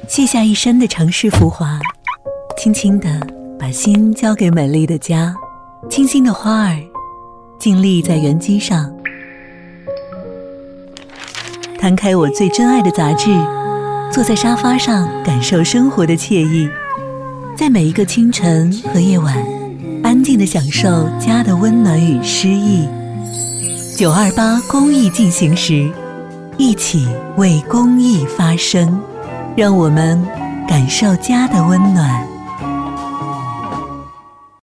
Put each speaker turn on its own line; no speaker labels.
卸下一身的城市浮华，轻轻地把心交给美丽的家。清新的花儿静立在原基上，摊开我最珍爱的杂志，坐在沙发上感受生活的惬意，在每一个清晨和夜晚安静地享受家的温暖与诗意。928公益进行时，一起为公益发声，让我们感受家的温暖。